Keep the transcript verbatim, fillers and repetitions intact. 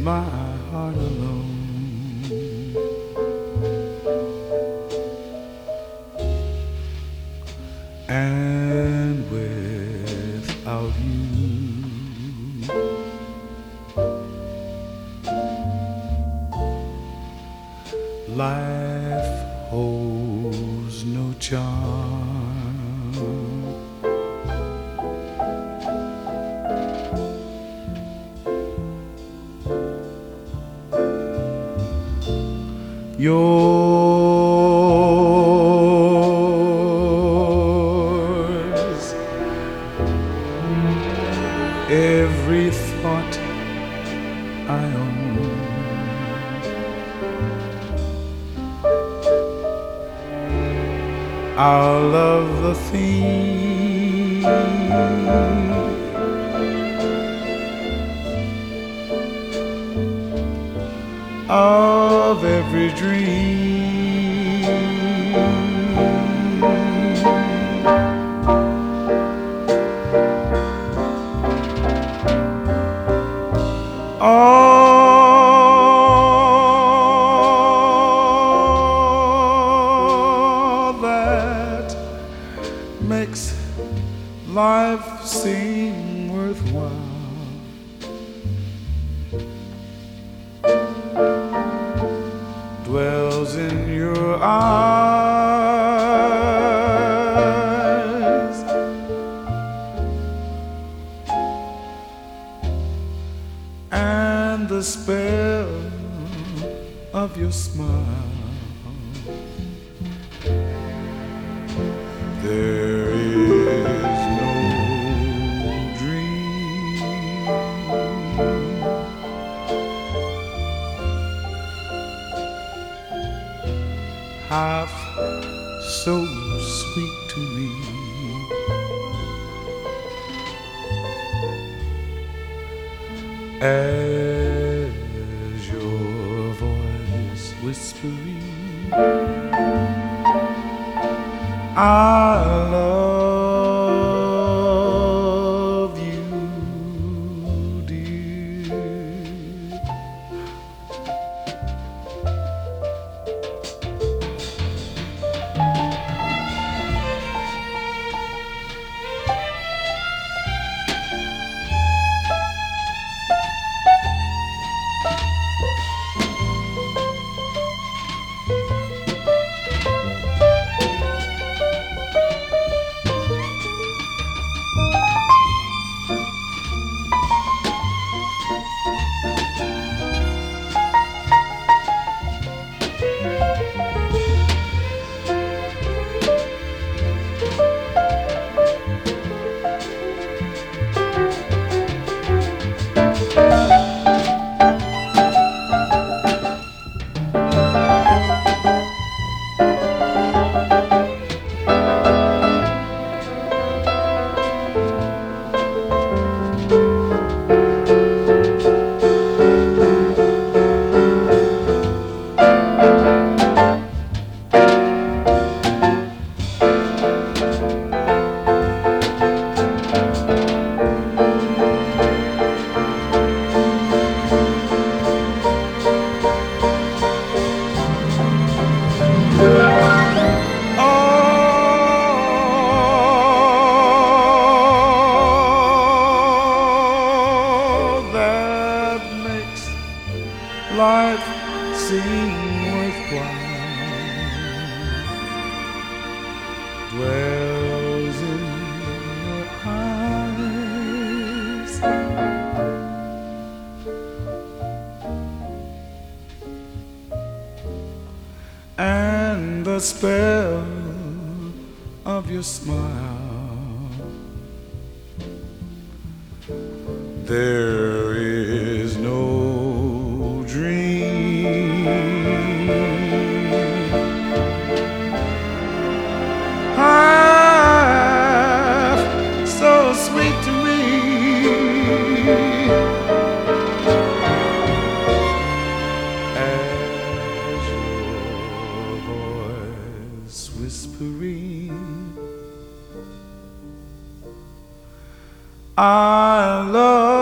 my heart alone. And without you, life holds no charm. Yours, every thought I own, our love the theme of every dream. All that makes life seem worthwhile dwells in your eyes, and the spell of your smile. There is no dream half so sweet to me as your voice whispering, I love you, dear. Life seem worthwhile dwells in your eyes, and the spell of your smile. There is no dream half so sweet to me as your voice whispering, I love